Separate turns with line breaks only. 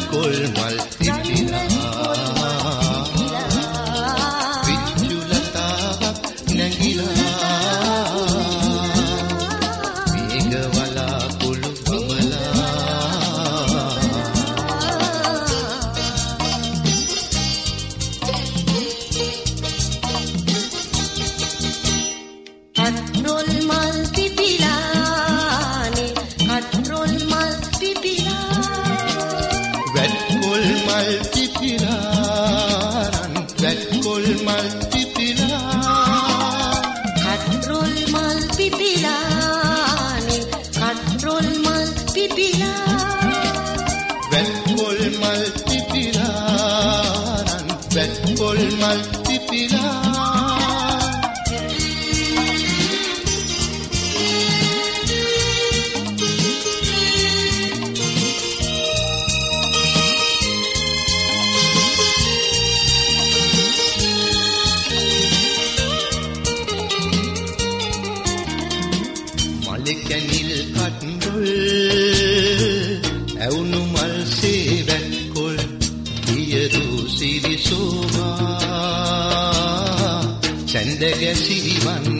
කොල් මල් පිපිලා පිච්චුලතාවක් නැගිලා මේඝවලා කුළු බබලා
කට්රොල් මල් පිපිලානේ කට්රොල් මල් පිපිලා
වැට්කොල් මල් පිපිලා වැට්කොල් මල් පිපිලා
කට්රොල් මල් පිපිලානේ කට්රොල් මල් පිපිලා
වැට්කොල් මල් පිපිලා වැට්කොල් මල් පිපිලා කැනිල් කට්රොල් ඇවුණු මල් සේ වැට්කොල් පියරු සිරිසෝමා සැන්ද ගැසිවන්න